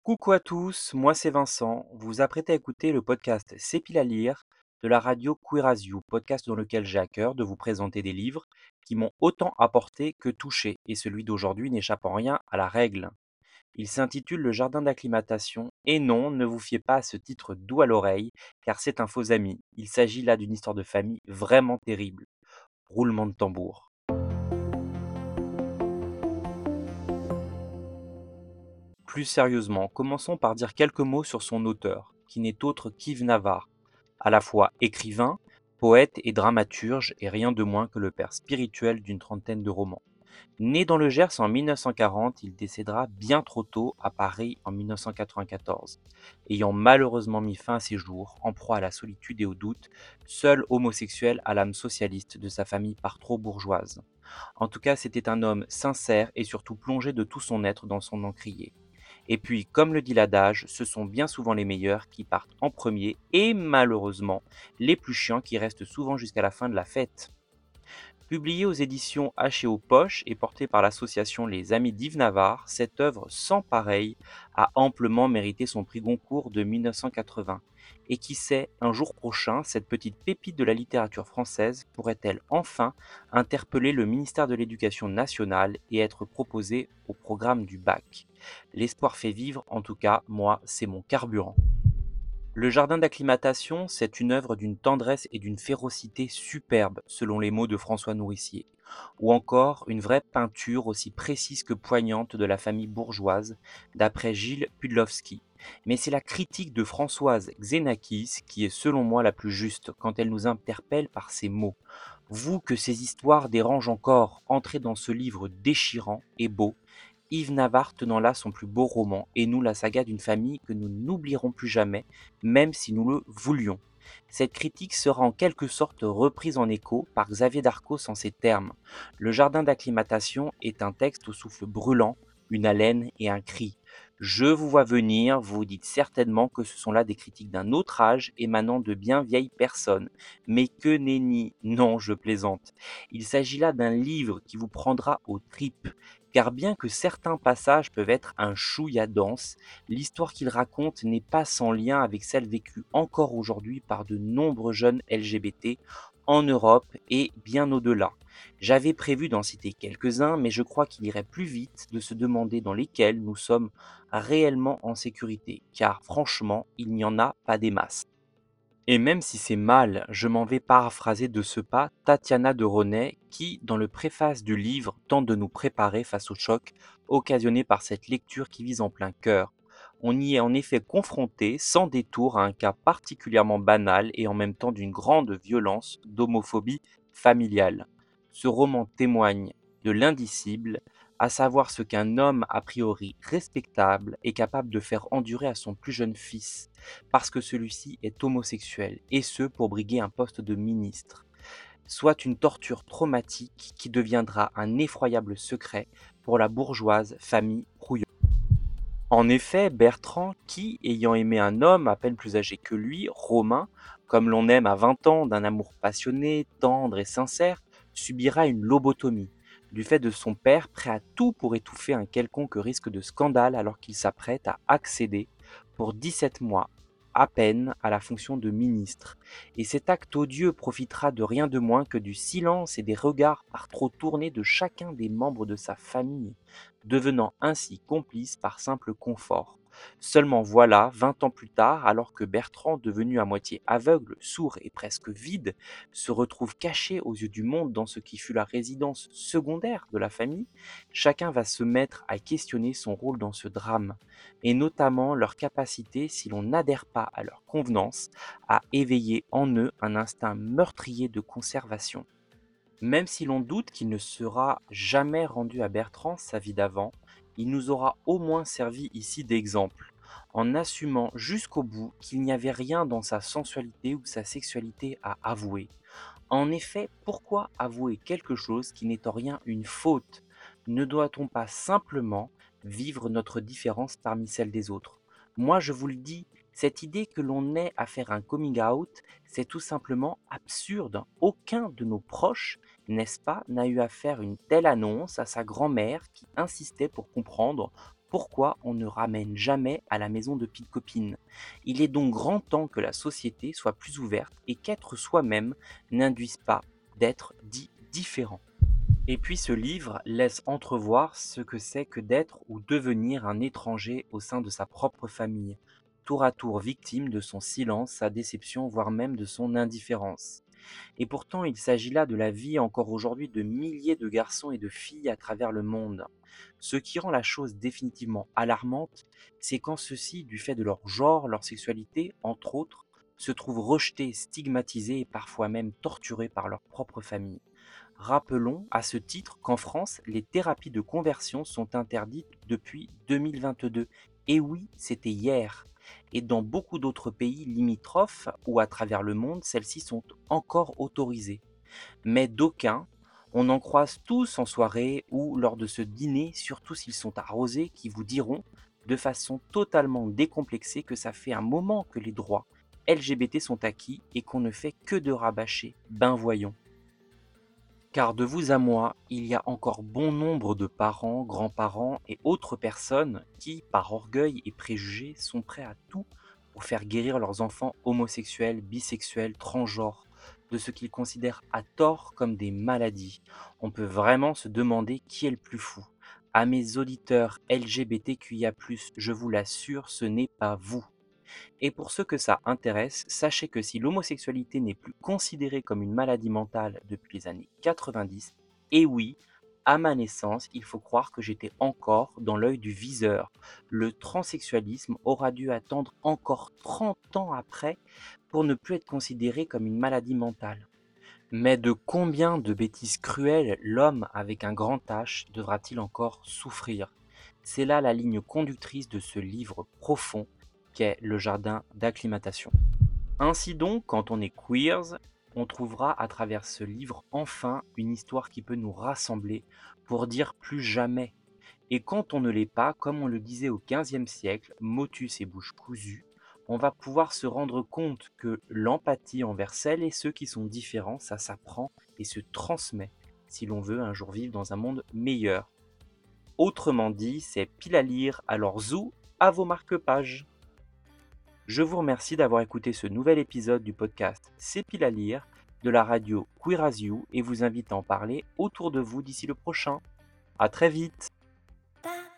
Coucou à tous, moi c'est Vincent. Vous vous apprêtez à écouter le podcast C'est pile à lire de la radio Queer As You, podcast dans lequel j'ai à cœur de vous présenter des livres qui m'ont autant apporté que touché, et celui d'aujourd'hui n'échappe en rien à la règle. Il s'intitule Le jardin d'acclimatation, et non, ne vous fiez pas à ce titre doux à l'oreille, car c'est un faux ami. Il s'agit là d'une histoire de famille vraiment terrible. Roulement de tambour. Plus sérieusement, commençons par dire quelques mots sur son auteur, qui n'est autre qu'Yves Navarre, à la fois écrivain, poète et dramaturge, et rien de moins que le père spirituel d'une trentaine de romans. Né dans le Gers en 1940, il décédera bien trop tôt à Paris en 1994, ayant malheureusement mis fin à ses jours, en proie à la solitude et au doute, seul homosexuel à l'âme socialiste de sa famille par trop bourgeoise. En tout cas, c'était un homme sincère et surtout plongé de tout son être dans son encrier. Et puis, comme le dit l'adage, ce sont bien souvent les meilleurs qui partent en premier et malheureusement, les plus chiants qui restent souvent jusqu'à la fin de la fête. Publiée aux éditions H&O Poche et portée par l'association Les Amis d'Yves Navarre, cette œuvre sans pareille a amplement mérité son prix Goncourt de 1980. Et qui sait, un jour prochain, cette petite pépite de la littérature française pourrait-elle enfin interpeller le ministère de l'Éducation nationale et être proposée au programme du bac. L'espoir fait vivre, en tout cas, moi, c'est mon carburant. Le jardin d'acclimatation, c'est une œuvre d'une tendresse et d'une férocité superbes, selon les mots de François Nourricier, ou encore une vraie peinture aussi précise que poignante de la famille bourgeoise, d'après Gilles Pudlowski. Mais c'est la critique de Françoise Xenakis qui est selon moi la plus juste quand elle nous interpelle par ces mots. Vous que ces histoires dérangent encore, entrez dans ce livre déchirant et beau, Yves Navarre tenant là son plus beau roman, et nous la saga d'une famille que nous n'oublierons plus jamais, même si nous le voulions. Cette critique sera en quelque sorte reprise en écho par Xavier Darcos en ces termes. Le jardin d'acclimatation est un texte au souffle brûlant, une haleine et un cri. Je vous vois venir, vous vous dites certainement que ce sont là des critiques d'un autre âge émanant de bien vieilles personnes. Mais que nenni, non, je plaisante. Il s'agit là d'un livre qui vous prendra aux tripes, car bien que certains passages peuvent être un chouïa dense, l'histoire qu'il raconte n'est pas sans lien avec celle vécue encore aujourd'hui par de nombreux jeunes LGBT en Europe et bien au-delà. J'avais prévu d'en citer quelques-uns, mais je crois qu'il irait plus vite de se demander dans lesquels nous sommes réellement en sécurité, car franchement, il n'y en a pas des masses. Et même si c'est mal, je m'en vais paraphraser de ce pas Tatiana de Renet qui, dans le préface du livre, tente de nous préparer face au choc occasionné par cette lecture qui vise en plein cœur. On y est en effet confronté sans détour à un cas particulièrement banal et en même temps d'une grande violence d'homophobie familiale. Ce roman témoigne de l'indicible, à savoir ce qu'un homme a priori respectable est capable de faire endurer à son plus jeune fils parce que celui-ci est homosexuel, et ce pour briguer un poste de ministre, soit une torture traumatique qui deviendra un effroyable secret pour la bourgeoise famille Rouillon. En effet, Bertrand, qui, ayant aimé un homme à peine plus âgé que lui, Romain, comme l'on aime à 20 ans d'un amour passionné, tendre et sincère, subira une lobotomie, du fait de son père prêt à tout pour étouffer un quelconque risque de scandale alors qu'il s'apprête à accéder, pour 17 mois à peine, à la fonction de ministre. Et cet acte odieux profitera de rien de moins que du silence et des regards par trop tournés de chacun des membres de sa famille, devenant ainsi complice par simple confort. Seulement voilà, 20 ans plus tard, alors que Bertrand, devenu à moitié aveugle, sourd et presque vide, se retrouve caché aux yeux du monde dans ce qui fut la résidence secondaire de la famille, chacun va se mettre à questionner son rôle dans ce drame, et notamment leur capacité, si l'on n'adhère pas à leur convenance, à éveiller en eux un instinct meurtrier de conservation. Même si l'on doute qu'il ne sera jamais rendu à Bertrand sa vie d'avant, il nous aura au moins servi ici d'exemple, en assumant jusqu'au bout qu'il n'y avait rien dans sa sensualité ou sa sexualité à avouer. En effet, pourquoi avouer quelque chose qui n'est en rien une faute? Ne doit-on pas simplement vivre notre différence parmi celles des autres? Moi, je vous le dis, cette idée que l'on ait à faire un coming out, c'est tout simplement absurde. Aucun de nos proches, n'est-ce pas, n'a eu à faire une telle annonce à sa grand-mère qui insistait pour comprendre Pourquoi on ne ramène jamais à la maison de petites copines? Il est donc grand temps que la société soit plus ouverte et qu'être soi-même n'induise pas d'être dit différent. Et puis ce livre laisse entrevoir ce que c'est que d'être ou devenir un étranger au sein de sa propre famille, tour à tour victime de son silence, sa déception, voire même de son indifférence. Et pourtant, il s'agit là de la vie encore aujourd'hui de milliers de garçons et de filles à travers le monde. Ce qui rend la chose définitivement alarmante, c'est quand ceux-ci, du fait de leur genre, leur sexualité, entre autres, se trouvent rejetés, stigmatisés et parfois même torturés par leur propre famille. Rappelons à ce titre qu'en France, les thérapies de conversion sont interdites depuis 2022. Et oui, c'était hier. Et dans beaucoup d'autres pays limitrophes ou à travers le monde, celles-ci sont encore autorisées. Mais d'aucuns, on en croise tous en soirée ou lors de ce dîner, surtout s'ils sont arrosés, qui vous diront, de façon totalement décomplexée, que ça fait un moment que les droits LGBT sont acquis et qu'on ne fait que de rabâcher. Ben voyons. Car de vous à moi, il y a encore bon nombre de parents, grands-parents et autres personnes qui, par orgueil et préjugés, sont prêts à tout pour faire guérir leurs enfants homosexuels, bisexuels, transgenres, de ce qu'ils considèrent à tort comme des maladies. On peut vraiment se demander qui est le plus fou. À mes auditeurs LGBTQIA+, je vous l'assure, ce n'est pas vous. Et pour ceux que ça intéresse, sachez que si l'homosexualité n'est plus considérée comme une maladie mentale depuis les années 90, et oui, à ma naissance, il faut croire que j'étais encore dans l'œil du viseur. Le transsexualisme aura dû attendre encore 30 ans après pour ne plus être considéré comme une maladie mentale. Mais de combien de bêtises cruelles l'homme avec un grand H devra-t-il encore souffrir? C'est là la ligne conductrice de ce livre profond qu'est Le jardin d'acclimatation. Ainsi donc, quand on est queers, on trouvera à travers ce livre enfin une histoire qui peut nous rassembler pour dire plus jamais. Et quand on ne l'est pas, comme on le disait au XVe siècle, motus et bouche cousue, on va pouvoir se rendre compte que l'empathie envers celles et ceux qui sont différents, ça s'apprend et se transmet si l'on veut un jour vivre dans un monde meilleur. Autrement dit, c'est pile à lire, alors zou, à vos marque-pages. Je vous remercie d'avoir écouté ce nouvel épisode du podcast C'est pile à lire de la radio Queer as You et vous invite à en parler autour de vous d'ici le prochain. À très vite!